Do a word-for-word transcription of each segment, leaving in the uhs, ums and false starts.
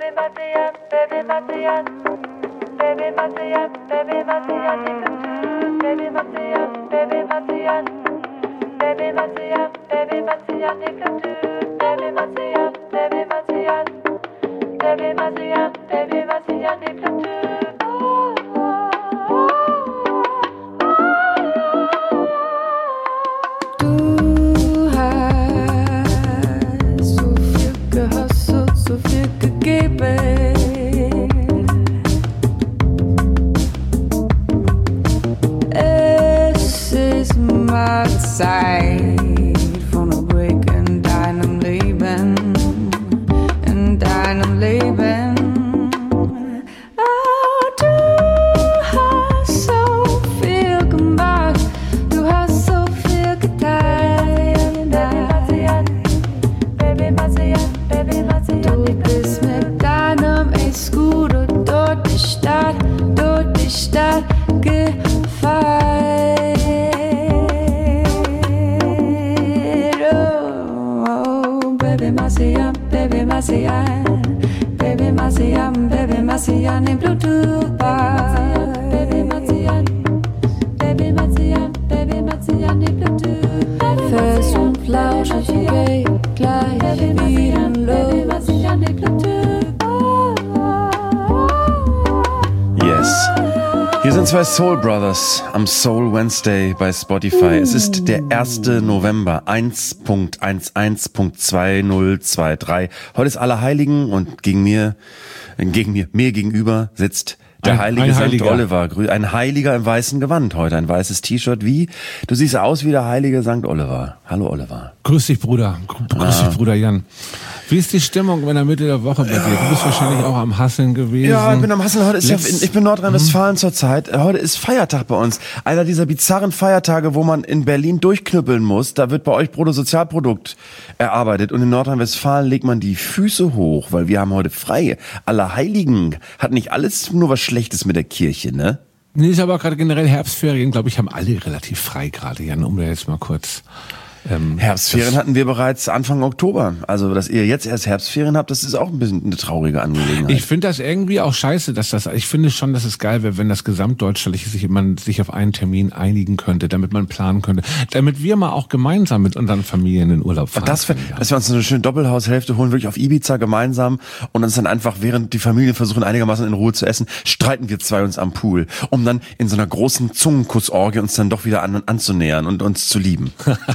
Zwei Soul Brothers am Soul Wednesday bei Spotify. Es ist der erste November, eins Punkt elf Punkt zweitausendzweiundzwanzig. Heute ist Allerheiligen und gegen mir, gegen mir, mir gegenüber sitzt der ein, heilige ein Sankt Heiliger. Oliver. Ein Heiliger im weißen Gewand heute, ein weißes T-Shirt. Wie? Du siehst aus wie der heilige Sankt Oliver. Hallo Oliver. Grüß dich, Bruder. Grüß Ah. dich, Bruder Jan. Wie ist die Stimmung in der Mitte der Woche bei dir? Du bist wahrscheinlich auch am Hasseln gewesen. Ja, ich bin am Hasseln. Heute ist ja, Letzt- ich bin Nordrhein-Westfalen zurzeit. Heute ist Feiertag bei uns. Einer dieser bizarren Feiertage, wo man in Berlin durchknüppeln muss. Da wird bei euch Bruttosozialprodukt erarbeitet. Und in Nordrhein-Westfalen legt man die Füße hoch, weil wir haben heute frei. Allerheiligen hat nicht alles nur was Schlechtes mit der Kirche, ne? Nee, ist aber gerade generell Herbstferien, glaube ich, haben alle relativ frei gerade, Jan, um da jetzt mal kurz... Ähm, Herbstferien hatten wir bereits Anfang Oktober. Also, dass ihr jetzt erst Herbstferien habt, das ist auch ein bisschen eine traurige Angelegenheit. Ich finde das irgendwie auch scheiße, dass das, ich finde schon, dass es geil wäre, wenn das Gesamtdeutschlandliche sich, man sich auf einen Termin einigen könnte, damit man planen könnte, damit wir mal auch gemeinsam mit unseren Familien in den Urlaub fahren. Das, können, ja. dass wir uns eine schöne Doppelhaushälfte holen, wirklich auf Ibiza gemeinsam und uns dann einfach, während die Familien versuchen einigermaßen in Ruhe zu essen, streiten wir zwei uns am Pool, um dann in so einer großen Zungenkussorgie uns dann doch wieder an, anzunähern und uns zu lieben.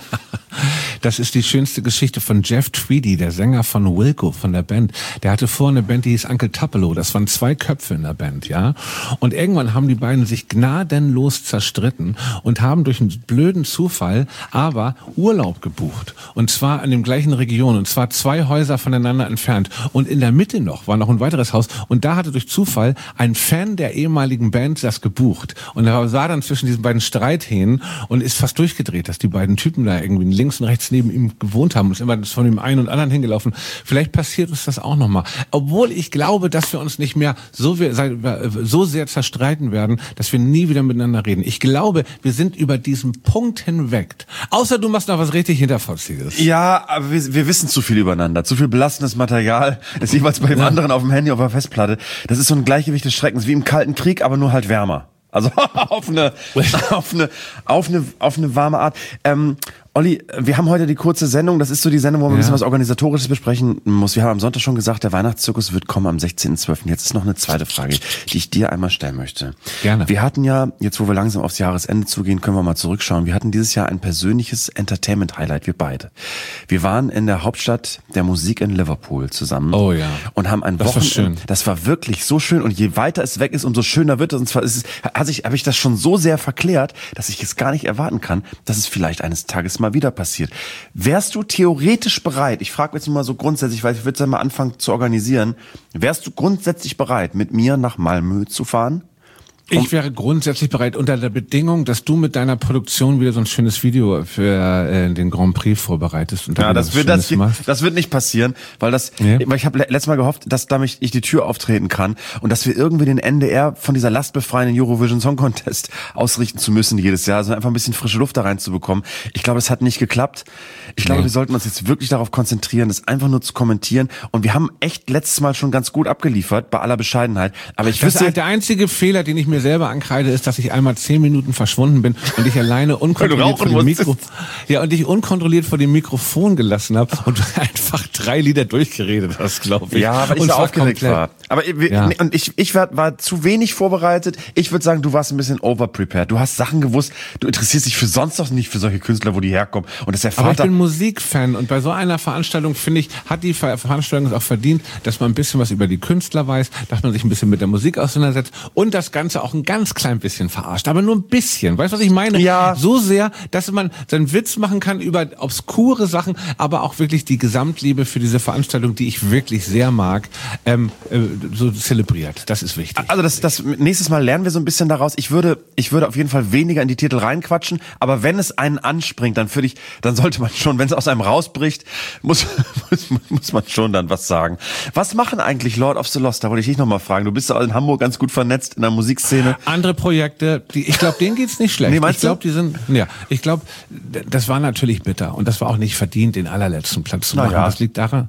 Das ist die schönste Geschichte von Jeff Tweedy, der Sänger von Wilco, von der Band. Der hatte vorher eine Band, die hieß Uncle Tupelo. Das waren zwei Köpfe in der Band, ja. Und irgendwann haben die beiden sich gnadenlos zerstritten und haben durch einen blöden Zufall aber Urlaub gebucht. Und zwar in dem gleichen Region. Und zwar zwei Häuser voneinander entfernt. Und in der Mitte noch war noch ein weiteres Haus. Und da hatte durch Zufall ein Fan der ehemaligen Band das gebucht. Und er sah dann zwischen diesen beiden Streithähnen und ist fast durchgedreht, dass die beiden Typen da irgendwie links und rechts neben ihm gewohnt haben und ist immer von dem einen und anderen hingelaufen. Vielleicht passiert uns das auch nochmal. Obwohl ich glaube, dass wir uns nicht mehr so, so sehr zerstreiten werden, dass wir nie wieder miteinander reden. Ich glaube, wir sind über diesen Punkt hinweg. Außer du machst noch was richtig Hinterfotziges. Ja, aber wir, wir wissen zu viel übereinander. Zu viel belastendes Material ist jeweils bei dem ja. anderen auf dem Handy, auf der Festplatte. Das ist so ein Gleichgewicht des Schreckens, wie im Kalten Krieg, aber nur halt wärmer. Also auf eine, auf eine, auf eine, auf eine warme Art. Ähm, Olli, wir haben heute die kurze Sendung. Das ist so die Sendung, wo man ja. ein bisschen was Organisatorisches besprechen muss. Wir haben am Sonntag schon gesagt, der Weihnachtszirkus wird kommen am sechzehnten zwölften Jetzt ist noch eine zweite Frage, die ich dir einmal stellen möchte. Gerne. Wir hatten ja, jetzt wo wir langsam aufs Jahresende zugehen, können wir mal zurückschauen. Wir hatten dieses Jahr ein persönliches Entertainment-Highlight, wir beide. Wir waren in der Hauptstadt der Musik in Liverpool zusammen. Oh ja. Und haben ein Das war schön. Das war wirklich so schön. Und je weiter es weg ist, umso schöner wird es. Und zwar ist es, also ich, habe ich das schon so sehr verklärt, dass ich es gar nicht erwarten kann, dass es vielleicht eines Tages mal wieder passiert. Wärst du theoretisch bereit, ich frage jetzt nur mal so grundsätzlich, weil ich würde es ja mal anfangen zu organisieren, wärst du grundsätzlich bereit, mit mir nach Malmö zu fahren? Ich wäre grundsätzlich bereit, unter der Bedingung, dass du mit deiner Produktion wieder so ein schönes Video für äh, den Grand Prix vorbereitest. Und ja, das wird, das, das wird nicht passieren, weil das, ja. weil ich habe letztes Mal gehofft, dass damit ich die Tür auftreten kann und dass wir irgendwie den N D R von dieser lastbefreienden Eurovision Song Contest ausrichten zu müssen jedes Jahr, also einfach ein bisschen frische Luft da reinzubekommen. Ich glaube, es hat nicht geklappt. Ich glaube, nee. wir sollten uns jetzt wirklich darauf konzentrieren, das einfach nur zu kommentieren. Und wir haben echt letztes Mal schon ganz gut abgeliefert, bei aller Bescheidenheit. Aber ich das ist halt der einzige Fehler, den ich mir selber ankreide, ist, dass ich einmal zehn Minuten verschwunden bin und ich alleine unkontrolliert vor dem Mikro, ja, und ich unkontrolliert vor dem Mikrofon gelassen habe und einfach drei Lieder durchgeredet hast, glaube ich. Ja, weil ich so aufgeregt war. Aber ja. nee, und ich, ich war, war zu wenig vorbereitet. Ich würde sagen, du warst ein bisschen overprepared. Du hast Sachen gewusst. Du interessierst dich für sonst noch nicht für solche Künstler, wo die herkommen. Und das ist der Vater. Aber ich bin Musikfan und bei so einer Veranstaltung, finde ich, hat die Ver Veranstaltung es auch verdient, dass man ein bisschen was über die Künstler weiß, dass man sich ein bisschen mit der Musik auseinandersetzt und das Ganze auch ein ganz klein bisschen verarscht. Aber nur ein bisschen. Weißt du, was ich meine? Ja. So sehr, dass man seinen Witz machen kann über obskure Sachen, aber auch wirklich die Gesamtliebe für diese Veranstaltung, die ich wirklich sehr mag, ähm, äh, so zelebriert. Das ist wichtig. Also das, das nächstes Mal lernen wir so ein bisschen daraus. Ich würde, ich würde auf jeden Fall weniger in die Titel reinquatschen, aber wenn es einen anspringt, dann würde ich, dann sollte man schon, wenn es aus einem rausbricht, muss, muss, muss man schon dann was sagen. Was machen eigentlich Lord of the Lost? Da wollte ich dich nochmal fragen. Du bist ja in Hamburg ganz gut vernetzt in der Musikszene. Andere Projekte, die, ich glaube, denen geht's nicht schlecht. Nee, meinst ich glaube, die sind, ja, ich glaube, das war natürlich bitter und das war auch nicht verdient, den allerletzten Platz zu machen. Ja. Das liegt daran.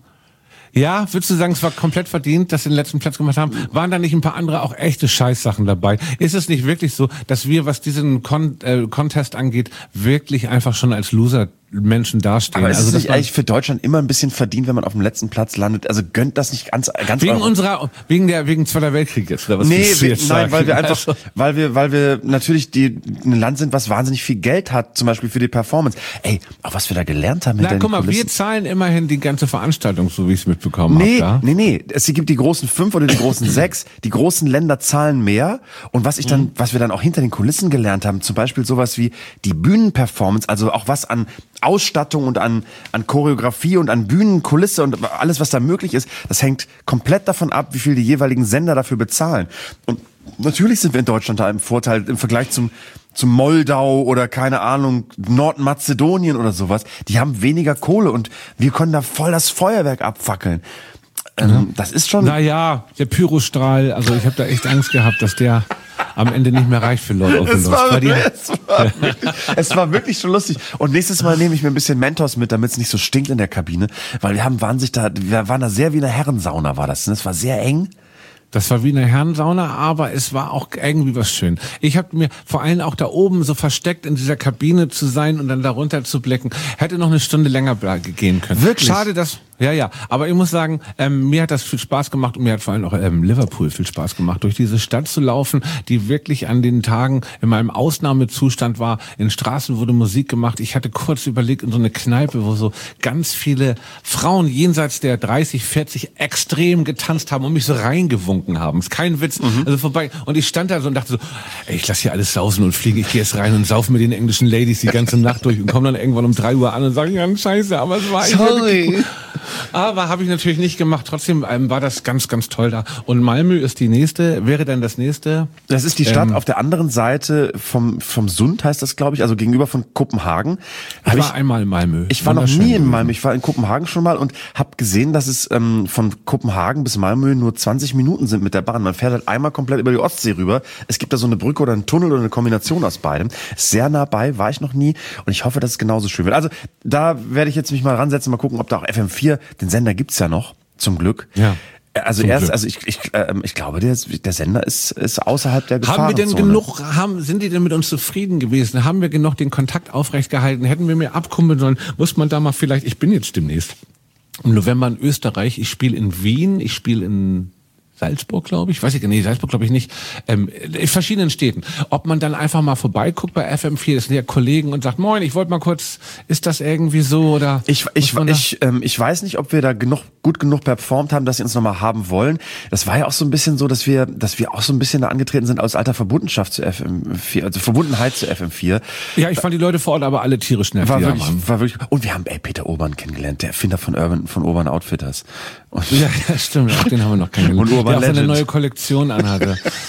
Ja, würdest du sagen, es war komplett verdient, dass sie den letzten Platz gemacht haben? Waren da nicht ein paar andere auch echte Scheißsachen dabei? Ist es nicht wirklich so, dass wir, was diesen Con äh, Contest angeht, wirklich einfach schon als Loser Menschen dastehen? Aber ist also es nicht eigentlich für Deutschland immer ein bisschen verdient, wenn man auf dem letzten Platz landet? Also gönnt das nicht ganz, ganz wegen Euro? unserer, wegen der, wegen Zweiter Weltkrieg jetzt oder was? Nee, wir, nein, sagen? weil wir einfach, also. weil wir, weil wir natürlich die ein Land sind, was wahnsinnig viel Geld hat, zum Beispiel für die Performance. Ey, auch was wir da gelernt haben. Na, guck mal, Kulissen. Wir zahlen immerhin die ganze Veranstaltung, so wie ich es mitbekommen nee, habe. Nee, nee, nee. Es gibt die großen fünf oder die großen sechs. Die großen Länder zahlen mehr. Und was ich dann, mhm. was wir dann auch hinter den Kulissen gelernt haben, zum Beispiel sowas wie die Bühnenperformance, also auch was an Ausstattung und an, an Choreografie und an Bühnenkulisse und alles, was da möglich ist, das hängt komplett davon ab, wie viel die jeweiligen Sender dafür bezahlen. Und natürlich sind wir in Deutschland da im Vorteil im Vergleich zum, zum Moldau oder keine Ahnung, Nordmazedonien oder sowas. Die haben weniger Kohle und wir können da voll das Feuerwerk abfackeln. Ähm, ja. Das ist schon... Naja, der Pyrostrahl, also ich habe da echt Angst gehabt, dass der am Ende nicht mehr reicht für Lord of the Lost. War, es, war wirklich, es war wirklich schon lustig. Und nächstes Mal nehme ich mir ein bisschen Mentos mit, damit es nicht so stinkt in der Kabine. Weil wir haben, waren sich da, wir waren da sehr wie eine Herrensauna, war das. Das war sehr eng. Das war wie eine Herrensauna, aber es war auch irgendwie was schön. Ich habe mir vor allem auch da oben so versteckt in dieser Kabine zu sein und dann darunter zu blicken. Hätte noch eine Stunde länger gehen können. Wirklich? Schade, dass... Ja, ja, aber ich muss sagen, ähm, mir hat das viel Spaß gemacht und mir hat vor allem auch ähm, Liverpool viel Spaß gemacht, durch diese Stadt zu laufen, die wirklich an den Tagen in meinem Ausnahmezustand war. In Straßen wurde Musik gemacht. Ich hatte kurz überlegt, in so eine Kneipe, wo so ganz viele Frauen jenseits der dreißig, vierzig extrem getanzt haben und mich so reingewunken haben. Ist kein Witz. Mhm. Also vorbei. Und ich stand da so und dachte so, ey, ich lasse hier alles sausen und fliegen. Ich gehe jetzt rein und saufe mit den englischen Ladies die ganze Nacht durch und komme dann irgendwann um drei Uhr an und sage, ja, scheiße, aber es war Sorry. Aber habe ich natürlich nicht gemacht. Trotzdem ähm, war das ganz, ganz toll da. Und Malmö ist die nächste. Wäre dann das nächste? Das ist die Stadt ähm, auf der anderen Seite vom vom Sund, heißt das, glaube ich, also gegenüber von Kopenhagen. Ich Hab war ich, einmal in Malmö. Ich war noch nie in Malmö. Ich war in Kopenhagen schon mal und habe gesehen, dass es ähm, von Kopenhagen bis Malmö nur zwanzig Minuten sind mit der Bahn. Man fährt halt einmal komplett über die Ostsee rüber. Es gibt da so eine Brücke oder einen Tunnel oder eine Kombination aus beidem. Sehr nah bei, war ich noch nie und ich hoffe, dass es genauso schön wird. Also da werde ich jetzt mich mal ransetzen, mal gucken, ob da auch F M vier, den Sender gibt's ja noch, zum Glück. Ja. Also erst, also ich, ich, äh, ich glaube, der, der Sender ist, ist außerhalb der Gefahrenzone. Haben wir denn genug, haben, sind die denn mit uns zufrieden gewesen? Haben wir genug den Kontakt aufrecht gehalten? Hätten wir mehr abkumpeln sollen? Muss man da mal vielleicht, ich bin jetzt demnächst im November in Österreich, ich spiele in Wien, ich spiele in Salzburg, glaube ich, weiß ich, nee, Salzburg glaube ich nicht, ähm, in verschiedenen Städten. Ob man dann einfach mal vorbeiguckt bei F M vier, das sind ja Kollegen und sagt, moin, ich wollte mal kurz, ist das irgendwie so oder? Ich, ich, ich, ähm, ich weiß nicht, ob wir da genug, gut genug performt haben, dass sie uns nochmal haben wollen. Das war ja auch so ein bisschen so, dass wir, dass wir auch so ein bisschen da angetreten sind aus alter Verbundenschaft zu F M vier, also Verbundenheit zu F M vier. Ja, ich fand die Leute vor Ort aber alle tierisch nett. War wirklich, war wirklich, und wir haben, ey, Peter Urban kennengelernt, der Erfinder von Urban, von Urban Outfitters. Und ja, ja, stimmt, auch den haben wir noch kennengelernt. Und Urban der auch eine neue Kollektion anhatte.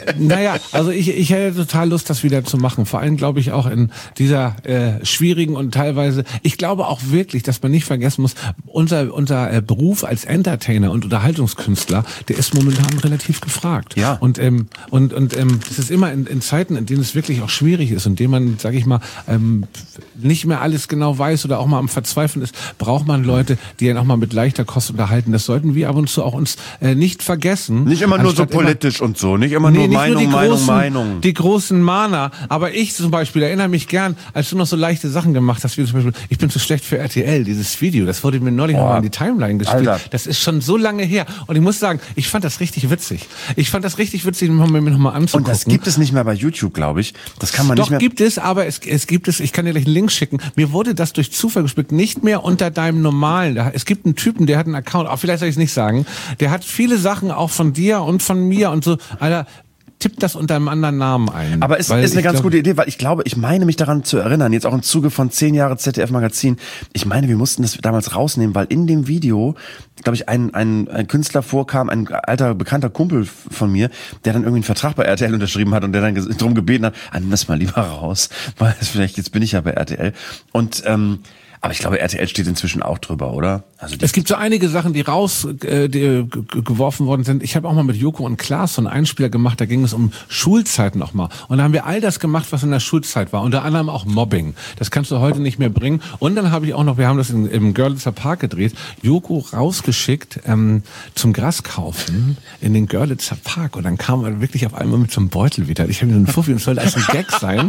naja, also ich, ich hätte total Lust, das wieder zu machen. Vor allem glaube ich auch in dieser äh, schwierigen und teilweise, ich glaube auch wirklich, dass man nicht vergessen muss, unser, unser äh, Beruf als Entertainer und Unterhaltungskünstler, der ist momentan relativ gefragt. Ja. Und ähm, und und ähm, das ist immer in, in Zeiten, in denen es wirklich auch schwierig ist und in denen man, sage ich mal, ähm, nicht mehr alles genau weiß oder auch mal am Verzweifeln ist, braucht man Leute, die einen auch mal mit leichter Kost unterhalten. Das sollten wir ab und zu auch uns äh, nicht vergessen. Nicht immer nur so politisch immer, und so, nicht immer nee, nur nicht Meinung, nur die Meinung, großen, Meinung. Die großen Mahner. Aber ich zum Beispiel erinnere mich gern, als du noch so leichte Sachen gemacht hast, wie zum Beispiel, ich bin zu schlecht für R T L, dieses Video, das wurde mir neulich nochmal in die Timeline gespielt. Alter. Das ist schon so lange her. Und ich muss sagen, ich fand das richtig witzig. Ich fand das richtig witzig, mir nochmal anzugucken. Und das gibt es nicht mehr bei YouTube, glaube ich. Das kann man Doch, nicht mehr. Doch, gibt es, aber es, es gibt es, ich kann dir gleich einen Link schicken. Mir wurde das durch Zufall gespielt, nicht mehr unter deinem normalen. Es gibt einen Typen, der hat einen Account, auch vielleicht soll ich es nicht sagen, der hat viele Sachen auch von dir und von mir und so, Alter, tipp das unter einem anderen Namen ein. Aber es ist eine ganz glaub, gute Idee, weil ich glaube, ich meine mich daran zu erinnern, jetzt auch im Zuge von zehn Jahre Z D F-Magazin, ich meine, wir mussten das damals rausnehmen, weil in dem Video, glaube ich, ein, ein, ein Künstler vorkam, ein alter, bekannter Kumpel von mir, der dann irgendwie einen Vertrag bei R T L unterschrieben hat und der dann darum gebeten hat, ah, nimm das mal lieber raus, weil vielleicht, jetzt bin ich ja bei R T L. Und ähm, aber ich glaube, R T L steht inzwischen auch drüber, oder? Also es gibt so einige Sachen, die raus äh, die, g- geworfen worden sind. Ich habe auch mal mit Joko und Klaas so einen Einspieler gemacht, da ging es um Schulzeit nochmal. Und da haben wir all das gemacht, was in der Schulzeit war. Unter anderem auch Mobbing. Das kannst du heute nicht mehr bringen. Und dann habe ich auch noch, wir haben das in, im Görlitzer Park gedreht, Joko rausgeschickt ähm, zum Graskaufen in den Görlitzer Park. Und dann kam er wirklich auf einmal mit so einem Beutel wieder. Ich habe mir so einen Fuffi und es sollte als ein Gag sein.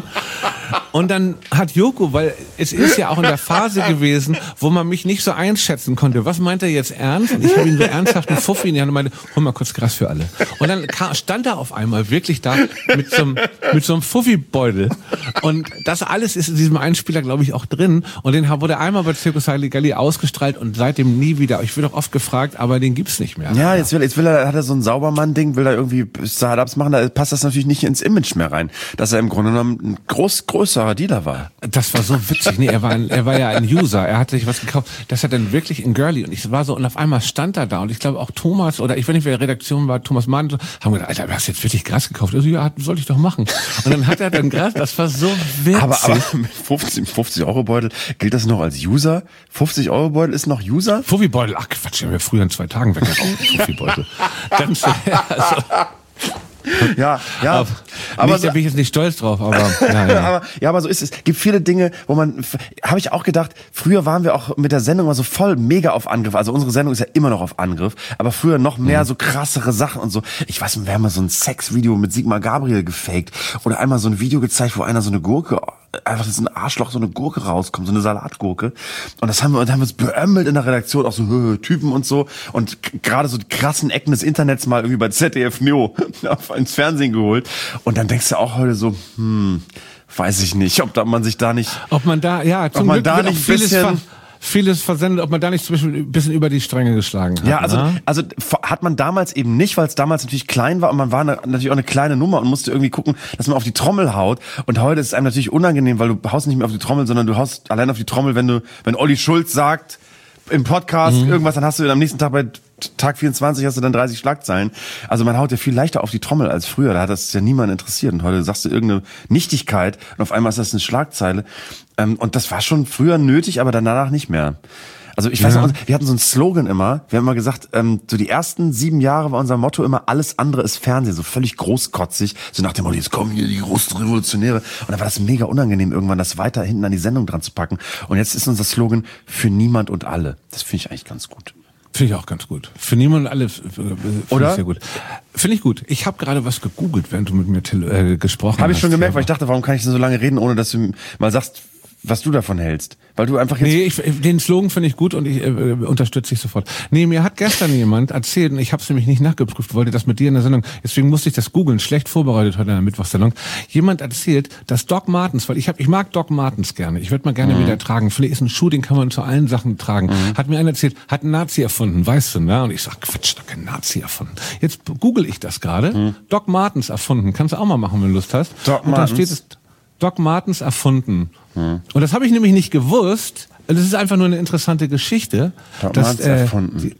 Und dann hat Joko, weil es ist ja auch in der Phase gewesen, wo man mich nicht so einschätzen konnte. Was meint er jetzt ernst? Und ich habe ihm so ernsthaft einen Fuffi in die Hand und meinte, hol mal kurz Gras für alle. Und dann kam, stand er auf einmal wirklich da mit so einem, mit so einem Fuffi-Beutel. Und das alles ist in diesem Einspieler, glaube ich, auch drin. Und den wurde einmal bei Circus Halligalli ausgestrahlt und seitdem nie wieder. Ich wurde auch oft gefragt, aber den gibt's nicht mehr. Ja, jetzt will, jetzt will er, hat er so ein Saubermann-Ding, will er irgendwie Startups machen, da passt das natürlich nicht ins Image mehr rein, dass er im Grunde genommen ein groß, größerer Dealer war. Das war so witzig. Nee, er war ein, er war ja ein User. Er hatte sich was gekauft. Das hat dann wirklich in Girlie. Und ich war so, und auf einmal stand er da. Und ich glaube auch Thomas, oder ich weiß nicht, wer die Redaktion war, Thomas Mann, haben gesagt, Alter, du hast jetzt wirklich Gras gekauft. Also, ja, soll ich doch machen. Und dann hat er dann Gras, das war so witzig. Aber, aber mit fünfzig Euro Beutel, gilt das noch als User? fünfzig Euro Beutel ist noch User? Fuffi-Beutel, ach Quatsch, ich habe ja früher in zwei Tagen weggekauft. Fuffi-Beutel. Ganz, also, Ja, ja. Aber, aber nicht, so, da bin ich jetzt nicht stolz drauf, aber ja, ja. aber ja, aber so ist es. Gibt viele Dinge, wo man, habe ich auch gedacht, früher waren wir auch mit der Sendung mal so voll mega auf Angriff. Also unsere Sendung ist ja immer noch auf Angriff, aber früher noch mehr mhm. so krassere Sachen und so. Ich weiß nicht, wir haben mal so ein Sexvideo mit Sigmar Gabriel gefaked oder einmal so ein Video gezeigt, wo einer so eine Gurke, einfach das ist ein Arschloch, so eine Gurke rauskommt, so eine Salatgurke. Und das haben wir, und haben wir uns beömmelt in der Redaktion, auch so hö, Typen und so. Und gerade so die krassen Ecken des Internets mal irgendwie bei Z D F Neo ins Fernsehen geholt. Und dann denkst du auch heute so, hm, weiß ich nicht, ob da man sich da nicht, ob man da, ja, zum ob man Glück da nicht ein bisschen, vieles versendet, ob man da nicht zum Beispiel ein bisschen über die Stränge geschlagen hat. Ja, also, ne? also hat man damals eben nicht, weil es damals natürlich klein war und man war eine, natürlich auch eine kleine Nummer und musste irgendwie gucken, dass man auf die Trommel haut. Und heute ist es einem natürlich unangenehm, weil du haust nicht mehr auf die Trommel, sondern du haust allein auf die Trommel, wenn du, wenn Olli Schulz sagt im Podcast mhm. irgendwas, dann hast du am nächsten Tag bei Tag vierundzwanzig hast du dann dreißig Schlagzeilen. Also man haut ja viel leichter auf die Trommel als früher. Da hat das ja niemand interessiert. Und heute sagst du irgendeine Nichtigkeit und auf einmal ist das eine Schlagzeile. Und das war schon früher nötig, aber danach nicht mehr. Also ich weiß ja. noch, wir hatten so einen Slogan immer, wir haben immer gesagt, ähm, so die ersten sieben Jahre war unser Motto immer, alles andere ist Fernsehen, so völlig großkotzig, so nach dem Motto, jetzt kommen hier die großen Revolutionäre. Und dann war das mega unangenehm, irgendwann das weiter hinten an die Sendung dran zu packen. Und jetzt ist unser Slogan, für niemand und alle. Das finde ich eigentlich ganz gut. Finde ich auch ganz gut. Für niemand und alle finde ich sehr gut. Finde ich gut. Ich habe gerade was gegoogelt, während du mit mir tele- äh, gesprochen hast. Habe ich schon gemerkt, weil ich dachte, warum kann ich denn so lange reden, ohne dass du mal sagst, was du davon hältst. Weil du einfach jetzt... Nee, ich, den Slogan finde ich gut und ich äh, unterstütze ich sofort. Nee, mir hat gestern jemand erzählt, und ich habe es nämlich nicht nachgeprüft, wollte das mit dir in der Sendung, deswegen musste ich das googeln, schlecht vorbereitet heute in der Mittwochssendung. Jemand erzählt, dass Doc Martens, weil ich hab, ich mag Doc Martens gerne, ich würde mal gerne mhm. wieder tragen, vielleicht ist ein Schuh, den kann man zu allen Sachen tragen. Mhm. Hat mir einer erzählt, hat ein Nazi erfunden, weißt du, ne? Und ich sag, Quatsch, doch kein Nazi erfunden. Jetzt google ich das gerade, mhm. Doc Martens erfunden, kannst du auch mal machen, wenn du Lust hast. Doc und Martens. da steht es, Doc Martens erfunden. Hm. Und das habe ich nämlich nicht gewusst. Das ist einfach nur eine interessante Geschichte. Doc dass, Martens äh, erfunden. Die,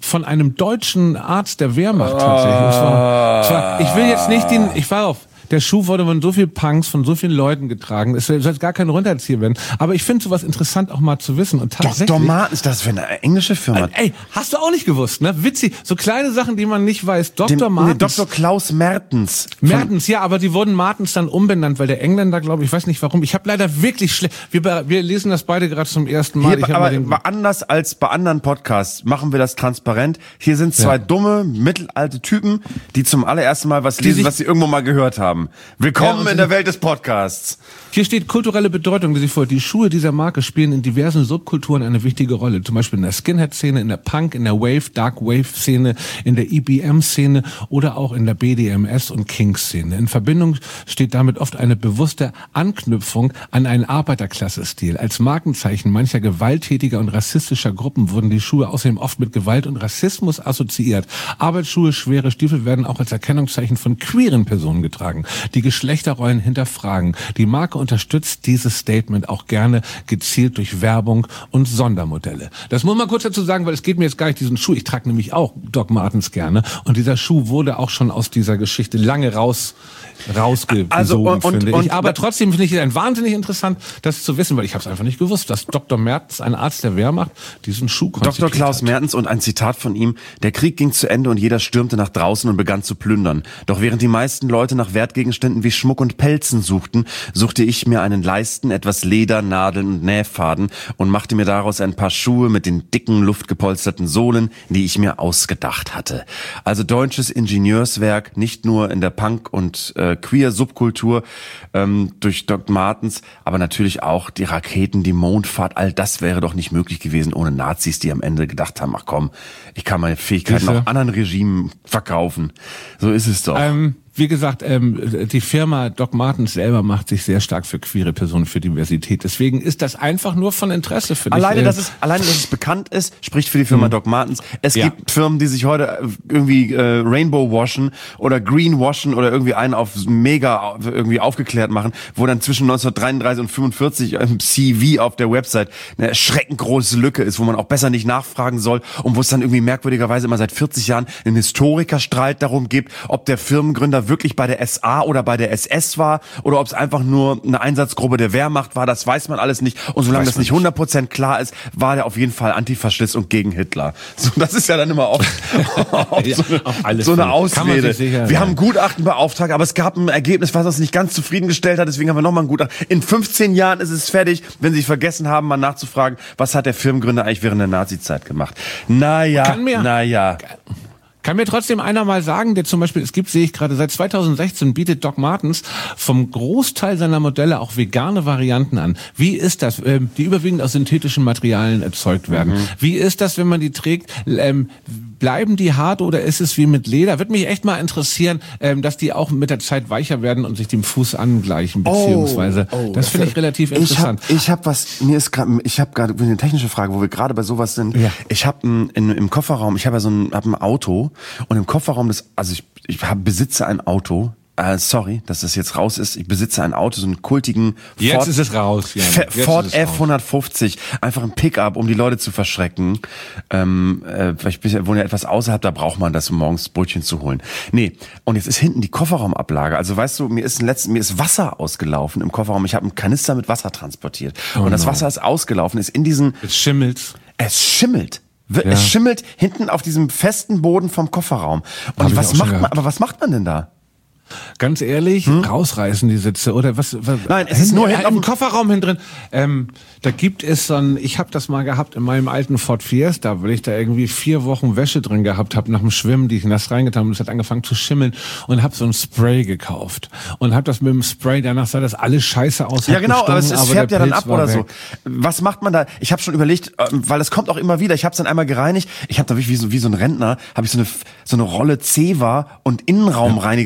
von einem deutschen Arzt der Wehrmacht tatsächlich. Und zwar, und zwar, ich will jetzt nicht den, ich war auf, der Schuh wurde von so vielen Punks, von so vielen Leuten getragen. Es soll jetzt gar kein Runterzieher werden. Aber ich finde sowas interessant auch mal zu wissen. Und tatsächlich. Doktor Martens, ist das für eine englische Firma? Ey, hast du auch nicht gewusst, ne? Witzig. So kleine Sachen, die man nicht weiß. Doktor Dem, Martens. Nee, Doktor Klaus Mertens. Mertens, ja, aber die wurden Martens dann umbenannt, weil der Engländer, glaube ich, weiß nicht warum. Ich habe leider wirklich schlecht. Wir, wir lesen das beide gerade zum ersten Mal. Hier, ich aber den anders als bei anderen Podcasts machen wir das transparent. Hier sind zwei ja. dumme, mittelalte Typen, die zum allerersten Mal was lesen, was sie irgendwo mal gehört haben. Willkommen ja, in der Welt des Podcasts. Hier steht kulturelle Bedeutung, die sie vor. Die Schuhe dieser Marke spielen in diversen Subkulturen eine wichtige Rolle. Zum Beispiel in der Skinhead-Szene, in der Punk, in der Wave, Dark Wave-Szene, in der E B M-Szene oder auch in der B D M S- und Kink-Szene. In Verbindung steht damit oft eine bewusste Anknüpfung an einen Arbeiterklasse-Stil. Als Markenzeichen mancher gewalttätiger und rassistischer Gruppen wurden die Schuhe außerdem oft mit Gewalt und Rassismus assoziiert. Arbeitsschuhe, schwere Stiefel werden auch als Erkennungszeichen von queeren Personen getragen, die Geschlechterrollen hinterfragen. Die Marke unterstützt dieses Statement auch gerne gezielt durch Werbung und Sondermodelle. Das muss man kurz dazu sagen, weil es geht mir jetzt gar nicht diesen Schuh. Ich trage nämlich auch Doc Martens gerne und dieser Schuh wurde auch schon aus dieser Geschichte lange raus rausgesogen, also, und, finde ich. Und, Aber trotzdem finde ich es ein wahnsinnig interessant, das zu wissen, weil ich habe es einfach nicht gewusst, dass Doktor Mertens, ein Arzt der Wehrmacht, diesen Schuh konzipiert Doktor Klaus hat. Mertens und ein Zitat von ihm: Der Krieg ging zu Ende und jeder stürmte nach draußen und begann zu plündern. Doch während die meisten Leute nach Wertgegenständen wie Schmuck und Pelzen suchten, suchte ich mir einen Leisten, etwas Leder, Nadeln und Nähfaden und machte mir daraus ein paar Schuhe mit den dicken, luftgepolsterten Sohlen, die ich mir ausgedacht hatte. Also deutsches Ingenieurswerk, nicht nur in der Punk- und äh, Queer-Subkultur ähm, durch Doc Martens, aber natürlich auch die Raketen, die Mondfahrt, all das wäre doch nicht möglich gewesen ohne Nazis, die am Ende gedacht haben, ach komm, ich kann meine Fähigkeiten auch anderen Regimen verkaufen. So ist es doch. Ähm Wie gesagt, ähm, die Firma Doc Martens selber macht sich sehr stark für queere Personen, für Diversität. Deswegen ist das einfach nur von Interesse für dich. Alleine, dass es, alleine, dass es bekannt ist, spricht für die Firma mhm. Doc Martens. Es ja. gibt Firmen, die sich heute irgendwie äh, Rainbow washen oder Green washen oder irgendwie einen auf mega irgendwie aufgeklärt machen, wo dann zwischen neunzehnhundertdreiunddreißig und fünfundvierzig im C V auf der Website eine erschreckend große Lücke ist, wo man auch besser nicht nachfragen soll und wo es dann irgendwie merkwürdigerweise immer seit vierzig Jahren einen Historikerstreit darum gibt, ob der Firmengründer wirklich bei der S A oder bei der S S war oder ob es einfach nur eine Einsatzgruppe der Wehrmacht war, das weiß man alles nicht. Und solange das nicht hundert Prozent klar ist, war der auf jeden Fall Antifaschist und gegen Hitler. So, das ist ja dann immer oft, oft ja, so eine, so eine Ausrede. Sicher, wir ja. haben ein Gutachten beauftragt, aber es gab ein Ergebnis, was uns nicht ganz zufriedengestellt hat, deswegen haben wir nochmal ein Gutachten. In fünfzehn Jahren ist es fertig, wenn Sie vergessen haben, mal nachzufragen, was hat der Firmengründer eigentlich während der Nazizeit gemacht. Naja, naja. Kann mir trotzdem einer mal sagen, der zum Beispiel, es gibt, sehe ich gerade, seit zweitausendsechzehn bietet Doc Martens vom Großteil seiner Modelle auch vegane Varianten an. Wie ist das, ähm, die überwiegend aus synthetischen Materialien erzeugt werden? Mhm. Wie ist das, wenn man die trägt? Ähm, bleiben die hart oder ist es wie mit Leder? Würde mich echt mal interessieren, ähm, dass die auch mit der Zeit weicher werden und sich dem Fuß angleichen, beziehungsweise. Oh, oh, das finde ich relativ interessant. Ich habe hab was, mir ist gerade, ich habe gerade eine technische Frage, wo wir gerade bei sowas sind. Ja. Ich habe im Kofferraum, ich habe ja so ein, hab ein Auto. Und im Kofferraum des, also ich, ich hab, besitze ein Auto, äh, sorry, dass das jetzt raus ist, ich besitze ein Auto, so einen kultigen Jetzt Ford, ist es raus, ja. F- Ford F hundertfünfzig, einfach ein Pickup, um die Leute zu verschrecken. Ähm, äh, ich bin, wohne ja etwas außerhalb, da braucht man das, um morgens Brötchen zu holen. Nee, und jetzt ist hinten die Kofferraumablage. Also weißt du, mir ist ein letzten, mir ist Wasser ausgelaufen im Kofferraum. Ich habe einen Kanister mit Wasser transportiert. Oh und das no. Wasser ist ausgelaufen, ist in diesen... Es schimmelt. Es schimmelt. Es ja. schimmelt hinten auf diesem festen Boden vom Kofferraum. Und was macht man, aber was macht man denn da? Ganz ehrlich, hm? rausreißen die Sitze oder was? was Nein, es ist nur hinten im Kofferraum hin drin. Ähm, da gibt es so ein, ich habe das mal gehabt in meinem alten Ford Fiesta, weil ich da irgendwie vier Wochen Wäsche drin gehabt habe nach dem Schwimmen, die ich nass reingetan habe und es hat angefangen zu schimmeln und habe so ein Spray gekauft und habe das mit dem Spray, danach sah das alles scheiße aus. Ja genau, aber es, es färbt ja dann Pilz ab oder weg. So. Was macht man da? Ich habe schon überlegt, weil es kommt auch immer wieder, ich habe es dann einmal gereinigt, ich habe da wirklich wie so, wie so ein Rentner, habe ich so eine, so eine Rolle Zewa und Innenraumreiniger ja. hinten in den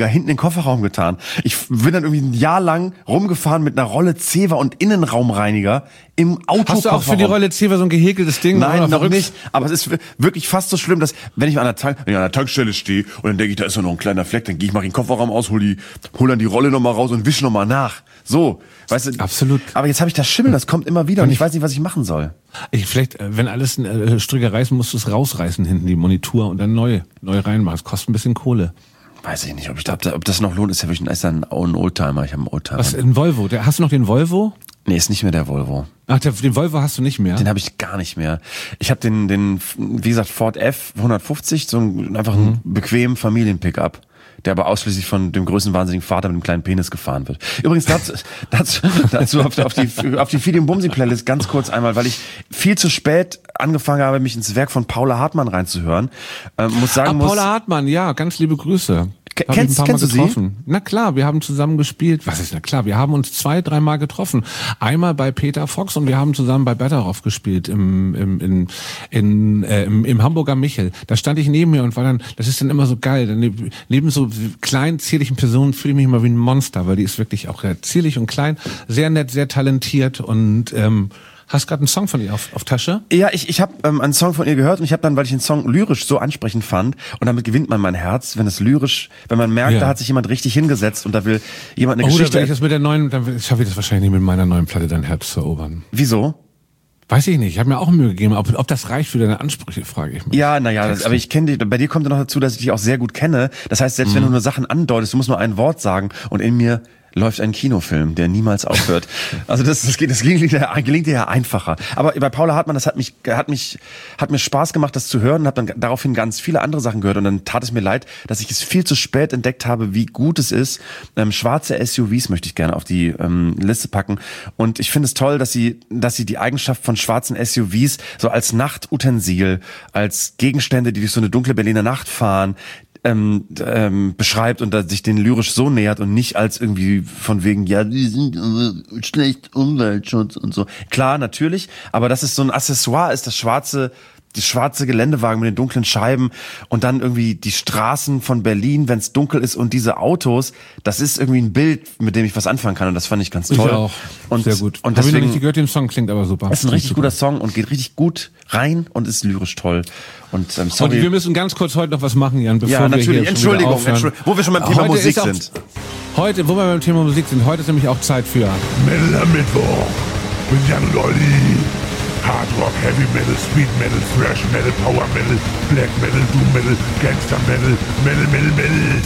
Kofferraum getan. Ich bin dann irgendwie ein Jahr lang rumgefahren mit einer Rolle Zewa und Innenraumreiniger im Auto. Hast du auch für die Rolle Zewa so ein gehäkeltes Ding? Nein, noch nicht. Aber es ist wirklich fast so schlimm, dass wenn ich an der, Tank, wenn ich an der Tankstelle stehe und dann denke ich, da ist noch ein kleiner Fleck, dann gehe ich, mache den Kofferraum aus, hol die, hol dann die Rolle nochmal raus und wisch nochmal nach. So, weißt du? Absolut. Aber jetzt habe ich das Schimmel, das kommt immer wieder und ich weiß nicht, was ich machen soll. Ich vielleicht, wenn alles äh, Stricke reißen, musst du es rausreißen hinten, die Monitor und dann neu, neu reinmachen. Das kostet ein bisschen Kohle. Weiß ich nicht, ob ich da, ob das noch lohnt, ist ja wirklich ein, ist ja ein Oldtimer. Ich habe einen Oldtimer. Was, ein Volvo? Der, hast du noch den Volvo? Nee, ist nicht mehr der Volvo. Ach, der, den Volvo hast du nicht mehr? Den habe ich gar nicht mehr. Ich habe den, den, wie gesagt, Ford F hundertfünfzig, so ein, einfach einen mhm. bequemen Familien-Pickup, der aber ausschließlich von dem größten wahnsinnigen Vater mit dem kleinen Penis gefahren wird. Übrigens dazu, dazu, dazu auf, auf die auf die Fidi und Bumsi Playlist ganz kurz einmal, weil ich viel zu spät angefangen habe, mich ins Werk von Paula Hartmann reinzuhören. Ähm, muss sagen, ah, muss, Paula Hartmann, ja, ganz liebe Grüße. Hab kennst, kennst du sie? Na klar, wir haben zusammen gespielt. Was ist na klar? Wir haben uns zwei, dreimal getroffen. Einmal bei Peter Fox und wir haben zusammen bei Betteroff gespielt im im in, in äh, im, im Hamburger Michel. Da stand ich neben mir und war dann, das ist dann immer so geil. Dann neben, neben so kleinen zierlichen Personen fühle ich mich immer wie ein Monster, weil die ist wirklich auch sehr zierlich und klein, sehr nett, sehr talentiert und ähm, hast gerade einen Song von ihr auf, auf Tasche? Ja, ich, ich habe ähm, einen Song von ihr gehört und ich habe dann, weil ich den Song lyrisch so ansprechend fand und damit gewinnt man mein Herz, wenn es lyrisch, wenn man merkt, ja. da hat sich jemand richtig hingesetzt und da will jemand eine oh, Geschichte... Oder ich das mit der neuen, dann schaffe ich das wahrscheinlich nicht mit meiner neuen Platte, dein Herz zu erobern. Wieso? Weiß ich nicht. Ich habe mir auch Mühe gegeben. Ob, ob das reicht für deine Ansprüche, frage ich mich. Ja, naja, aber ich kenne dich, bei dir kommt ja noch dazu, dass ich dich auch sehr gut kenne. Das heißt, selbst mhm. wenn du nur Sachen andeutest, du musst nur ein Wort sagen und in mir läuft ein Kinofilm, der niemals aufhört. Also das, das geht, das gelingt dir, gelingt dir ja einfacher. Aber bei Paula Hartmann, das hat mich, hat mich, hat mir Spaß gemacht, das zu hören und habe dann daraufhin ganz viele andere Sachen gehört und dann tat es mir leid, dass ich es viel zu spät entdeckt habe, wie gut es ist. Ähm, schwarze S U Vs möchte ich gerne auf die ähm, Liste packen und ich finde es toll, dass sie, dass sie die Eigenschaft von schwarzen S U Vs so als Nachtutensil, als Gegenstände, die durch so eine dunkle Berliner Nacht fahren, Ähm, ähm, beschreibt und da sich den lyrisch so nähert und nicht als irgendwie von wegen, ja, die sind äh, schlecht Umweltschutz und so. Klar, natürlich, aber das ist so ein Accessoire, ist das schwarze, die schwarze Geländewagen mit den dunklen Scheiben und dann irgendwie die Straßen von Berlin, wenn es dunkel ist und diese Autos, das ist irgendwie ein Bild, mit dem ich was anfangen kann und das fand ich ganz toll. Ich auch. Und, sehr gut. Und Hab deswegen, ich noch nicht gehört, den Song klingt aber super. Es ist ein richtig super. guter Song und geht richtig gut rein und ist lyrisch toll. Und, ähm, sorry. Und wir müssen ganz kurz heute noch was machen, Jan, bevor ja, wir natürlich. hier Entschuldigung, aufhören. Entschuldigung, wo wir schon beim Thema heute Musik auch, sind. Heute, wo wir beim Thema Musik sind, heute ist nämlich auch Zeit für Metal am Mittwoch mit Jan und Olli. Hard Rock, Heavy Metal, Speed Metal, Thrash Metal, Power Metal, Black Metal, Doom Metal, Gangster Metal, Metal, Metal, Metal.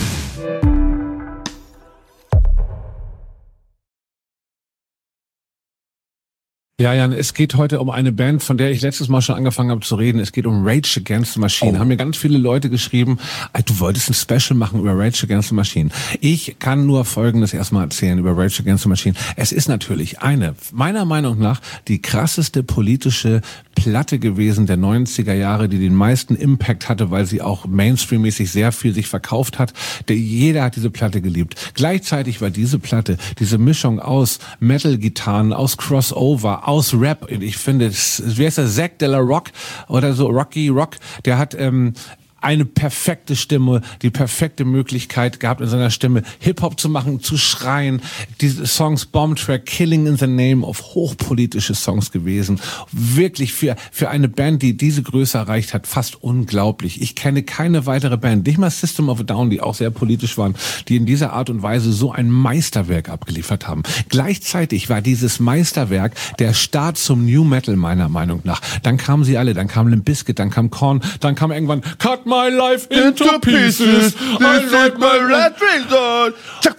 Ja, Jan, es geht heute um eine Band, von der ich letztes Mal schon angefangen habe zu reden. Es geht um Rage Against the Machine. Oh. Haben mir ganz viele Leute geschrieben, du wolltest ein Special machen über Rage Against the Machine. Ich kann nur Folgendes erstmal erzählen über Rage Against the Machine. Es ist natürlich eine, meiner Meinung nach, die krasseste politische Platte gewesen der neunziger Jahre, die den meisten Impact hatte, weil sie auch mainstreammäßig sehr viel sich verkauft hat. Der, jeder hat diese Platte geliebt. Gleichzeitig war diese Platte, diese Mischung aus Metal-Gitarren, aus Crossover, aus Rap. Ich finde, wie heißt der, Zack de la Rock oder so, Rocky Rock, der hat ähm, eine perfekte Stimme, die perfekte Möglichkeit gehabt, in seiner Stimme Hip-Hop zu machen, zu schreien. Diese Songs, Bomb-Track, Killing in the Name of, hochpolitische Songs gewesen. Wirklich für für eine Band, die diese Größe erreicht hat, fast unglaublich. Ich kenne keine weitere Band, nicht mal System of a Down, die auch sehr politisch waren, die in dieser Art und Weise so ein Meisterwerk abgeliefert haben. Gleichzeitig war dieses Meisterwerk der Start zum New Metal, meiner Meinung nach. Dann kamen sie alle, dann kam Limp Bizkit, dann kam Korn, dann kam irgendwann Cut My Life into, into pieces. I like my red on.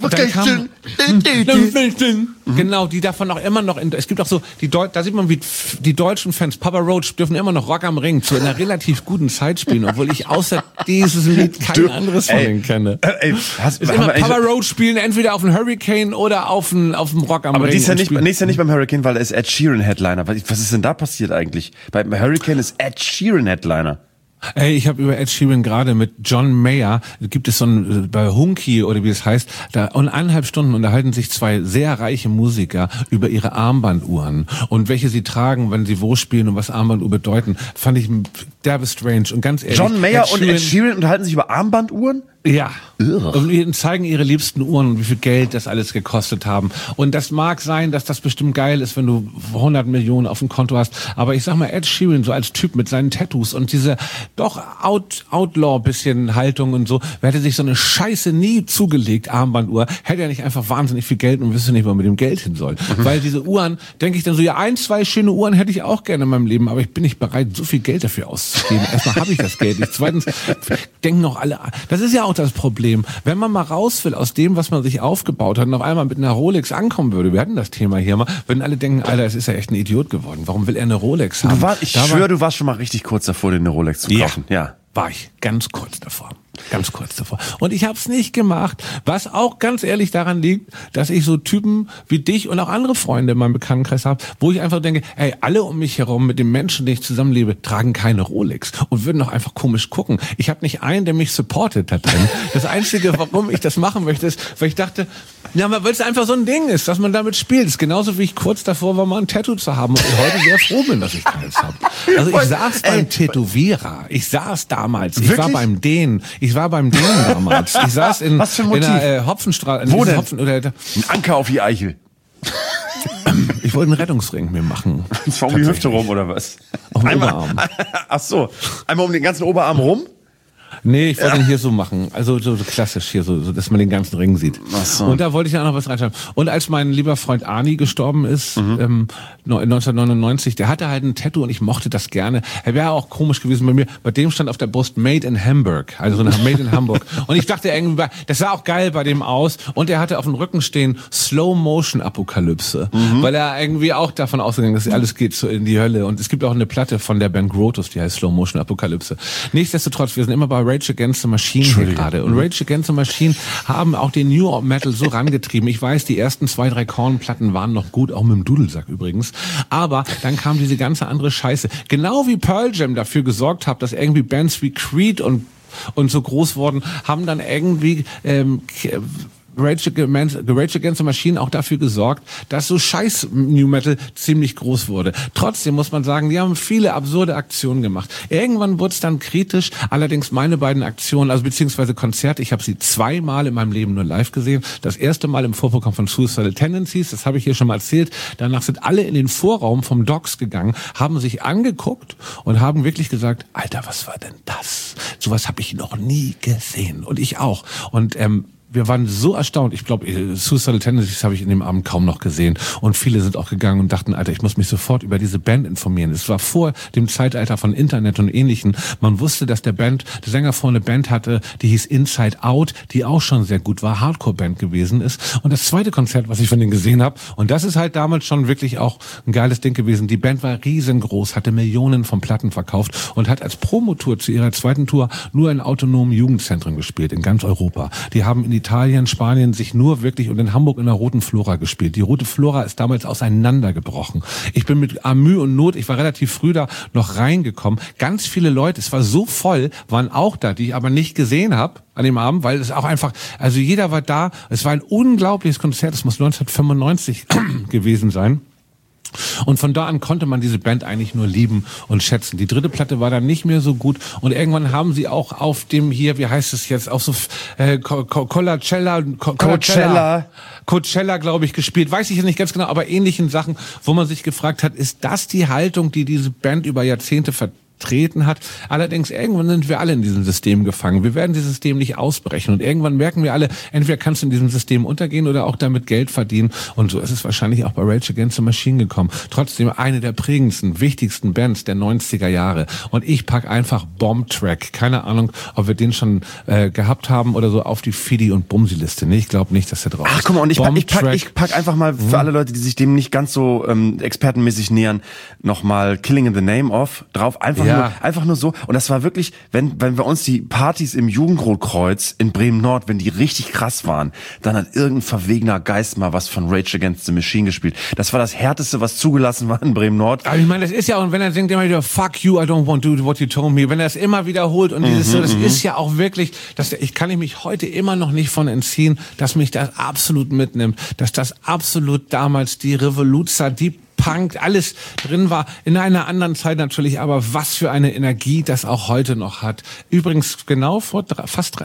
Genau, die davon auch immer noch, in, es gibt auch so, die Deu- da sieht man, wie die deutschen Fans, Papa Roach, dürfen immer noch Rock am Ring zu einer relativ guten Zeit spielen, obwohl ich außer dieses Lied kein du, anderes von denen kenne. Äh, ey, hast, ist immer Papa Roach spielen entweder auf dem Hurricane oder auf dem, auf dem Rock am aber Ring. Aber die ist ja nicht, nicht, ja nicht beim Hurricane, weil da ist Ed Sheeran Headliner. Was ist denn da passiert eigentlich? Beim Hurricane ist Ed Sheeran Headliner. Ey, ich habe über Ed Sheeran gerade mit John Mayer, gibt es so ein, bei Hunky oder wie es heißt, da und eineinhalb Stunden unterhalten sich zwei sehr reiche Musiker über ihre Armbanduhren und welche sie tragen, wenn sie wo spielen und was Armbanduhr bedeuten. Fand ich derbe strange und ganz ehrlich. John Mayer und Ed Sheeran unterhalten sich über Armbanduhren? Ja. Und zeigen ihre liebsten Uhren und wie viel Geld das alles gekostet haben. Und das mag sein, dass das bestimmt geil ist, wenn du hundert Millionen auf dem Konto hast. Aber ich sag mal, Ed Sheeran so als Typ mit seinen Tattoos und diese doch Out, Outlaw bisschen Haltung und so, wer hätte sich so eine Scheiße nie zugelegt, Armbanduhr, hätte ja nicht einfach wahnsinnig viel Geld und wüsste nicht, wo man mit dem Geld hin soll. Mhm. Weil diese Uhren, denke ich dann so, ja, ein, zwei schöne Uhren hätte ich auch gerne in meinem Leben, aber ich bin nicht bereit, so viel Geld dafür auszugeben. Erstmal habe ich das Geld nicht. Zweitens denken auch alle, das ist ja auch das Problem. Wenn man mal raus will aus dem, was man sich aufgebaut hat und auf einmal mit einer Rolex ankommen würde, wir hatten das Thema hier mal, würden alle denken, Alter, es ist ja echt ein Idiot geworden. Warum will er eine Rolex haben? Du war, ich schwöre, du warst schon mal richtig kurz davor, dir eine Rolex zu kaufen. Ja, ja. War ich ganz kurz davor. Ganz kurz davor. Und ich habe es nicht gemacht, was auch ganz ehrlich daran liegt, dass ich so Typen wie dich und auch andere Freunde in meinem Bekanntenkreis habe, wo ich einfach denke, ey, alle um mich herum mit den Menschen, denen ich zusammenlebe, tragen keine Rolex und würden doch einfach komisch gucken. Ich habe nicht einen, der mich supportet da drin. Das Einzige, warum ich das machen möchte, ist, weil ich dachte, ja, weil es einfach so ein Ding ist, dass man damit spielt. Das ist genauso wie ich kurz davor war, mal ein Tattoo zu haben und heute sehr froh bin, dass ich keins habe. Also ich saß beim Tätowierer, ich saß damals, ich war beim Dehnen, ich war beim Dehnen damals. Ich saß in, Was für ein Motiv? in einer äh, Hopfenstraße. Wo denn? Hopfen, oder, ein Anker auf die Eichel. Ich wollte einen Rettungsring mir machen. Das war um die Hüfte rum, oder was? Auf den Einmal, Oberarm. Ach so, einmal um den ganzen Oberarm rum? Nee, ich wollte ja. ihn hier so machen. Also so, so klassisch hier, so, so, dass man den ganzen Ring sieht. Ach so. Und da wollte ich auch noch was reinschreiben. Und als mein lieber Freund Arnie gestorben ist, mhm. ähm, neunzehnhundertneunundneunzig, der hatte halt ein Tattoo und ich mochte das gerne. Er wäre auch komisch gewesen bei mir. Bei dem stand auf der Brust Made in Hamburg. Also so ein Made in Hamburg. Und ich dachte irgendwie, das sah auch geil bei dem aus. Und er hatte auf dem Rücken stehen Slow Motion Apokalypse. Mhm. Weil er irgendwie auch davon ausgegangen ist, alles geht so in die Hölle. Und es gibt auch eine Platte von der Band Grotus, die heißt Slow Motion Apokalypse. Nichtsdestotrotz, wir sind immer bei Rage Against the Machine hier gerade. Und Rage Against the Machine haben auch den New Metal so rangetrieben. Ich weiß, die ersten zwei, drei Kornplatten waren noch gut, auch mit dem Dudelsack übrigens. Aber dann kam diese ganze andere Scheiße. Genau wie Pearl Jam dafür gesorgt hat, dass irgendwie Bands wie Creed und und so groß wurden, haben dann irgendwie ähm, Rage Against, Rage Against the Machine auch dafür gesorgt, dass so scheiß New Metal ziemlich groß wurde. Trotzdem muss man sagen, die haben viele absurde Aktionen gemacht. Irgendwann wurde es dann kritisch, allerdings meine beiden Aktionen, also beziehungsweise Konzerte, ich habe sie zweimal in meinem Leben nur live gesehen. Das erste Mal im Vorprogramm von Suicidal Tendencies, das habe ich hier schon mal erzählt. Danach sind alle in den Vorraum vom Docks gegangen, haben sich angeguckt und haben wirklich gesagt, Alter, was war denn das? Sowas habe ich noch nie gesehen. Und ich auch. Und ähm, wir waren so erstaunt. Ich glaube, Suicidal Tendencies habe ich in dem Abend kaum noch gesehen. Und viele sind auch gegangen und dachten, Alter, ich muss mich sofort über diese Band informieren. Es war vor dem Zeitalter von Internet und Ähnlichem. Man wusste, dass der Band, der Sänger vorne eine Band hatte, die hieß Inside Out, die auch schon sehr gut war, Hardcore-Band gewesen ist. Und das zweite Konzert, was ich von denen gesehen habe, und das ist halt damals schon wirklich auch ein geiles Ding gewesen. Die Band war riesengroß, hatte Millionen von Platten verkauft und hat als Promotour zu ihrer zweiten Tour nur in autonomen Jugendzentren gespielt, in ganz Europa. Die haben in die Italien, Spanien sich nur wirklich und in Hamburg in der Roten Flora gespielt. Die Rote Flora ist damals auseinandergebrochen. Ich bin mit Mühe und Not, ich war relativ früh da noch reingekommen. Ganz viele Leute, es war so voll, waren auch da, die ich aber nicht gesehen habe an dem Abend, weil es auch einfach, also jeder war da. Es war ein unglaubliches Konzert, es muss neunzehnhundertfünfundneunzig gewesen sein. Und von da an konnte man diese Band eigentlich nur lieben und schätzen. Die dritte Platte war dann nicht mehr so gut und irgendwann haben sie auch auf dem hier, wie heißt es jetzt, auf so äh, Coachella, Coachella, Coachella, glaube ich, gespielt. Weiß ich jetzt nicht ganz genau, aber ähnlichen Sachen, wo man sich gefragt hat, ist das die Haltung, die diese Band über Jahrzehnte vertreten hat. Allerdings irgendwann sind wir alle in diesem System gefangen. Wir werden dieses System nicht ausbrechen und irgendwann merken wir alle, entweder kannst du in diesem System untergehen oder auch damit Geld verdienen und so ist es wahrscheinlich auch bei Rage Against the Machine gekommen. Trotzdem eine der prägendsten, wichtigsten Bands der neunziger Jahre und ich pack einfach Bomb Track. Keine Ahnung, ob wir den schon äh, gehabt haben oder so auf die Fidi- und Bumsi-Liste. Nee, ich glaube nicht, dass der drauf ist. Ach, guck mal, und ich pack, ich, pack, ich pack einfach mal für alle Leute, die sich dem nicht ganz so ähm, expertenmäßig nähern, nochmal Killing in the Name of drauf. Einfach Ja. Nur, einfach nur so. Und das war wirklich, wenn, wenn wir uns die Partys im Jugendrotkreuz in Bremen-Nord, wenn die richtig krass waren, dann hat irgendein verwegener Geist mal was von Rage Against the Machine gespielt. Das war das Härteste, was zugelassen war in Bremen-Nord. Aber ich meine, das ist ja, und wenn er singt immer wieder, fuck you, I don't want to do what you told me, wenn er es immer wiederholt und dieses Mhm, so, das mhm. ist ja auch wirklich, das, ich kann mich heute immer noch nicht von entziehen, dass mich das absolut mitnimmt, dass das absolut damals die Revoluzer, die Punk, alles drin war, in einer anderen Zeit natürlich, aber was für eine Energie das auch heute noch hat. Übrigens genau vor drei, fast drei, nee,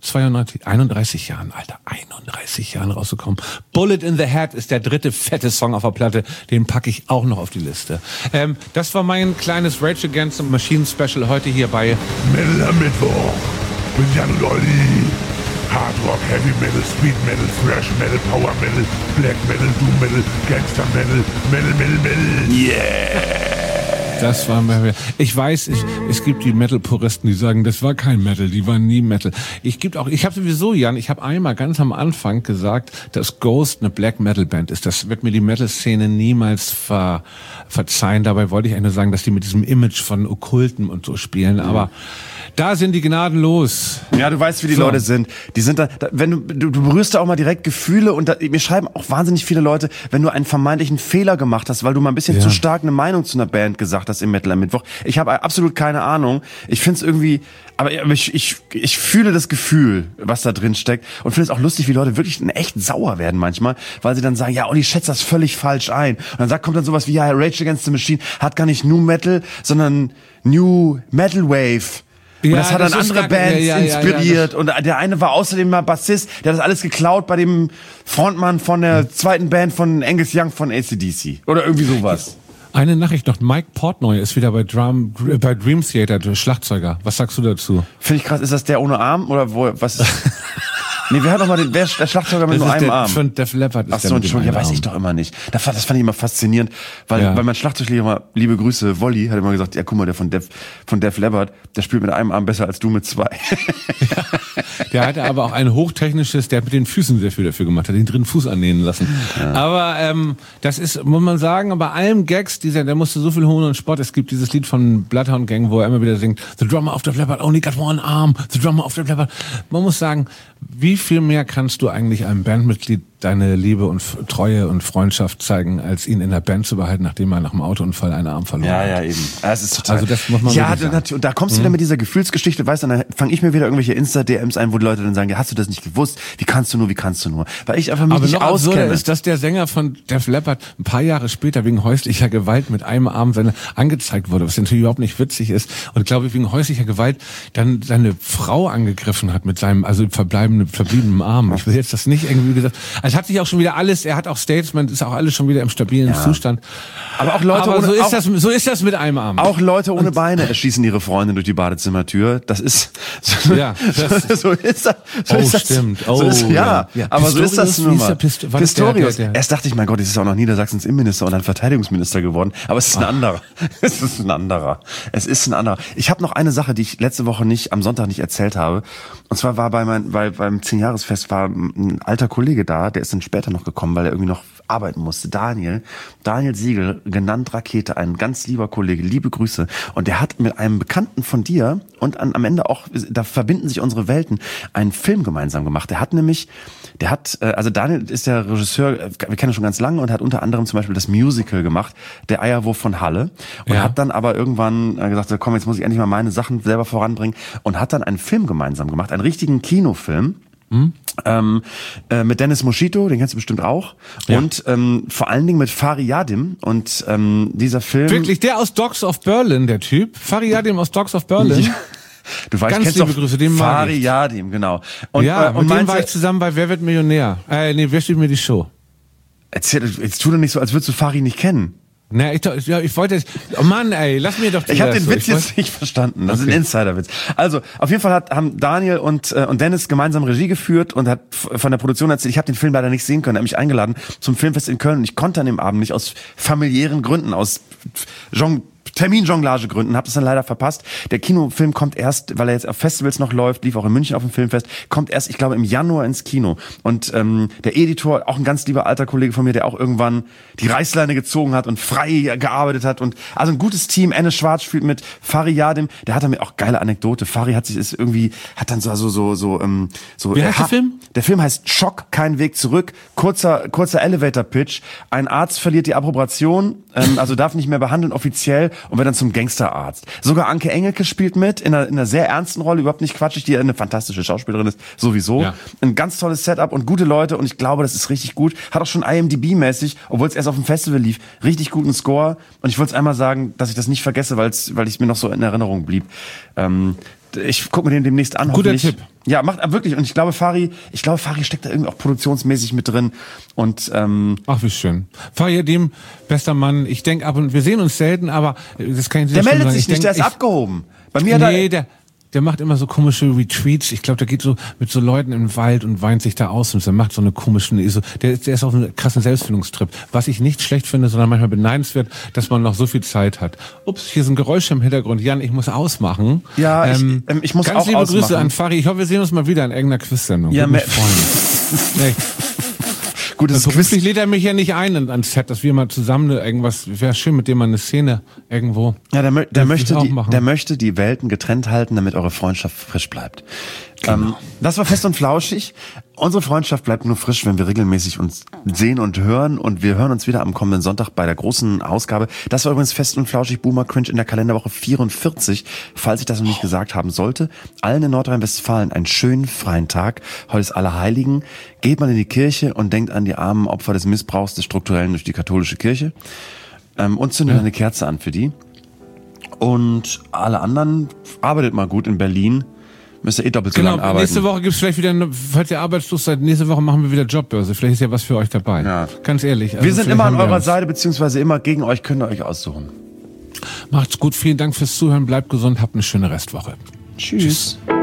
zweiundneunzig, einunddreißig Jahren, Alter, einunddreißig Jahren rausgekommen. Bullet in the Head ist der dritte fette Song auf der Platte, den packe ich auch noch auf die Liste. Ähm, das war mein kleines Rage Against the Machine Special heute hier bei Metal am Mittwoch mit Jan und Olli. Hard Rock, Heavy Metal, Speed Metal, Thrash Metal, Power Metal, Black Metal, Doom Metal, Gangster Metal, Metal, Metal, Metal. Yeah! Das war mal, ich weiß, ich, es gibt die Metal-Puristen, die sagen, das war kein Metal, die waren nie Metal. Ich gibt auch, ich habe sowieso, Jan, ich habe einmal ganz am Anfang gesagt, dass Ghost eine Black Metal Band ist. Das wird mir die Metal-Szene niemals ver, verzeihen. Dabei wollte ich eigentlich nur sagen, dass die mit diesem Image von Okkulten und so spielen. Aber da sind die gnadenlos. Ja, du weißt, wie die So. Leute sind. Die sind da, da wenn du, du, du berührst da auch mal direkt Gefühle und da, mir schreiben auch wahnsinnig viele Leute, wenn du einen vermeintlichen Fehler gemacht hast, weil du mal ein bisschen Ja. zu stark eine Meinung zu einer Band gesagt hast im Metal am Mittwoch. Ich habe absolut keine Ahnung. Ich find's irgendwie, aber ich, ich, ich fühle das Gefühl, was da drin steckt und finde es auch lustig, wie Leute wirklich echt sauer werden manchmal, weil sie dann sagen, ja, Olli schätzt das völlig falsch ein. Und dann sagt, kommt dann sowas wie, ja, Rage Against the Machine hat gar nicht New Metal, sondern New Metal Wave. Und Ja, das hat das dann ist andere gar- Bands ja, ja, ja, inspiriert. Und der eine war außerdem mal Bassist, der hat das alles geklaut bei dem Frontmann von der zweiten Band von Angus Young von A C D C. Oder irgendwie sowas. Eine Nachricht noch, Mike Portnoy ist wieder bei Drum, bei Dream Theater, der Schlagzeuger. Was sagst du dazu? Finde ich krass. Ist das der ohne Arm? Oder wo, was ist? Nee, wer hat noch mal den, wer ist der Schlagzeuger mit Das nur ist einem der Arm? von Def Leppard ist Ach der so, mit dem Entschuldigung, ja, einen weiß ich Arm. doch immer nicht. Das fand, das fand ich immer faszinierend, weil, Ja. weil mein Schlagzeuglehrer immer, liebe Grüße, Wolli, hat immer gesagt, ja, guck mal, der von Def, von Def Leppard, der spielt mit einem Arm besser als du mit zwei. Der hatte aber auch ein hochtechnisches, der hat mit den Füßen sehr viel dafür gemacht, hat den dritten Fuß annähen lassen. Ja. Aber ähm, das ist, muss man sagen, bei allem Gags, dieser, der musste so viel Hohn und Spott. Es gibt dieses Lied von Bloodhound Gang, wo er immer wieder singt, The drummer of Def Leppard only got one arm, the drummer of Def Leppard. Man muss sagen, wie viel mehr kannst du eigentlich einem Bandmitglied deine Liebe und F- Treue und Freundschaft zeigen, als ihn in der Band zu behalten, nachdem er nach dem Autounfall einen Arm verloren Ja, hat. ja, eben. Das ist total. Also das muss man ja, wirklich sagen. natürlich. Und da kommst du wieder mit dieser Gefühlsgeschichte, weißt du, dann fange ich mir wieder irgendwelche Insta-D Ms ein, wo die Leute dann sagen, ja, hast du das nicht gewusst? Wie kannst du nur, wie kannst du nur? Weil ich einfach mich Aber nicht noch absurder auskenne. ist, dass der Sänger von Def Leppard ein paar Jahre später wegen häuslicher Gewalt mit einem Arm seine, angezeigt wurde, was natürlich überhaupt nicht witzig ist. Und glaube ich, wegen häuslicher Gewalt dann seine Frau angegriffen hat mit seinem, also verbleibenden, verbliebenen Arm. Ich will jetzt das nicht irgendwie gesagt. Also es hat sich auch schon wieder alles, er hat auch Statement, ist auch alles schon wieder im stabilen Ja. Zustand. Aber auch Leute Aber ohne, so ist auch, das, so ist das mit einem Arm. auch Leute ohne Beine erschießen ihre Freundin durch die Badezimmertür. Das ist, so, Ja, das- so ist das. So Oh, ist das, stimmt. So Oh, ist, ja, ja. Ja. aber so ist das Pistorius, nun wie ist mal. der Pist- war das der- Pistorius. der- der- Erst dachte ich, mein Gott, das ist auch noch Niedersachsens Innenminister und dann Verteidigungsminister geworden. Aber es ist ein anderer. Es ist ein anderer. Es ist ein anderer. Ich habe noch eine Sache, die ich letzte Woche nicht, am Sonntag nicht erzählt habe. Und zwar war bei mein, bei, beim Zehn-Jahres-Fest war ein alter Kollege da, der ist dann später noch gekommen, weil er irgendwie noch arbeiten musste. Daniel, Daniel Siegel, genannt Rakete, ein ganz lieber Kollege, liebe Grüße. Und der hat mit einem Bekannten von dir und an, am Ende auch, da verbinden sich unsere Welten, einen Film gemeinsam gemacht. Der hat nämlich, der hat, äh, also Daniel ist der Regisseur, äh, wir kennen ihn schon ganz lange und hat unter anderem zum Beispiel das Musical gemacht, Der Eierwurf von Halle. Und Ja. hat dann aber irgendwann äh, gesagt, komm, jetzt muss ich endlich mal meine Sachen selber voranbringen und hat dann einen Film gemeinsam gemacht, einen richtigen Kinofilm. Hm? Ähm, äh, mit Dennis Moschito, den kennst du bestimmt auch. Ja. Und ähm, vor allen Dingen mit Fari Yadim. Und ähm, dieser Film... Wirklich, der aus Dogs of Berlin, der Typ. Fariadim aus Dogs of Berlin. Ja. Du weißt, Ganz kennst liebe doch Grüße, den mag Fari ich. Yadim, genau. Und, Ja, äh, und mit dem meinte, war ich zusammen bei Wer wird Millionär? Äh, nee, Wer steht mir die Show? erzähl, jetzt tu doch nicht so, als würdest du Fari nicht kennen. Na, ich, ja, ich wollte, oh Mann, ey, lass mir doch die Ich habe den so. Witz Ich jetzt nicht verstanden. Das ist Okay. ein Insiderwitz. Also, auf jeden Fall hat, haben Daniel und, äh, und Dennis gemeinsam Regie geführt und hat f- von der Produktion erzählt. Ich habe den Film leider nicht sehen können. Er hat mich eingeladen zum Filmfest in Köln und ich konnte an dem Abend nicht aus familiären Gründen, aus Jong Terminjonglagegründen, habe das dann leider verpasst. Der Kinofilm kommt erst, weil er jetzt auf Festivals noch läuft, lief auch in München auf dem Filmfest, kommt erst, ich glaube, im Januar ins Kino. Und ähm, der Editor, auch ein ganz lieber alter Kollege von mir, der auch irgendwann die Reißleine gezogen hat und frei gearbeitet hat. Und also ein gutes Team. Anne Schwarz spielt mit, Fari Yadim, der hat damit auch geile Anekdote. Fari hat sich ist irgendwie, hat dann so so so so ähm, so. Wie heißt der ha- Film? Der Film heißt Schock, kein Weg zurück. Kurzer kurzer Elevator Pitch. Ein Arzt verliert die Approbation, ähm, also darf nicht mehr behandeln offiziell und wird dann zum Gangsterarzt. Sogar Anke Engelke spielt mit in einer, in einer sehr ernsten Rolle, überhaupt nicht quatschig, die eine fantastische Schauspielerin ist, sowieso. Ja. Ein ganz tolles Setup und gute Leute und ich glaube, das ist richtig gut. Hat auch schon I M D B-mäßig, obwohl es erst auf dem Festival lief, richtig guten Score. Und ich wollte es einmal sagen, dass ich das nicht vergesse, weil's, weil es mir noch so in Erinnerung blieb. Ähm, ich gucke mir den demnächst an. Guter Tipp. Ja, macht wirklich. Und ich glaube, Fari, ich glaube, Fari steckt da irgendwie auch produktionsmäßig mit drin. Und ähm, ach, wie schön. Fari Yadim, bester Mann. Ich denke ab und wir sehen uns selten, aber das kann ich der meldet sagen. sich nicht, denk, der ist ich, abgehoben. Bei mir nee, hat er, der Der macht immer so komische Retreats. Ich glaube, der geht so mit so Leuten im Wald und weint sich da aus und der macht so eine komischen, der, der ist auf einem krassen Selbstfindungstrip. Was ich nicht schlecht finde, sondern manchmal beneidenswert, dass man noch so viel Zeit hat. Ups, hier sind Geräusche im Hintergrund. Jan, ich muss ausmachen. Ja, ähm, ich, ähm, ich muss ganz auch liebe ausmachen. Grüße an Fari. Ich hoffe, wir sehen uns mal wieder in irgendeiner Quiz-Sendung. Ja, Würde mich freuen. Nee. Gut, das also, Quiz hoffentlich lädt er mich ja nicht ein ans Set, dass wir mal zusammen irgendwas, wäre schön, mit dem mal eine Szene irgendwo. Ja, der, der möchte die, machen. der möchte die Welten getrennt halten, damit eure Freundschaft frisch bleibt. Genau. Ähm, das war Fest und Flauschig. Unsere Freundschaft bleibt nur frisch, wenn wir regelmäßig uns sehen und hören. Und wir hören uns wieder am kommenden Sonntag bei der großen Ausgabe. Das war übrigens Fest und Flauschig Boomer Cringe in der Kalenderwoche vierundvierzig. Falls ich das noch nicht gesagt haben sollte. Allen in Nordrhein-Westfalen einen schönen freien Tag. Heute ist Allerheiligen. Geht mal in die Kirche und denkt an die armen Opfer des Missbrauchs des Strukturellen durch die katholische Kirche. Ähm, und zündet ja. eine Kerze an für die. Und alle anderen, arbeitet mal gut in Berlin. Müsst ihr eh doppelt so genau, lange arbeiten. Nächste Woche gibt's vielleicht wieder, eine, falls ihr arbeitslos seid, nächste Woche machen wir wieder Jobbörse. Vielleicht ist ja was für euch dabei. Ja. Ganz ehrlich. Also wir sind immer an eurer Seite, beziehungsweise immer gegen euch, könnt ihr euch aussuchen. Macht's gut, vielen Dank fürs Zuhören, bleibt gesund, habt eine schöne Restwoche. Tschüss. Tschüss.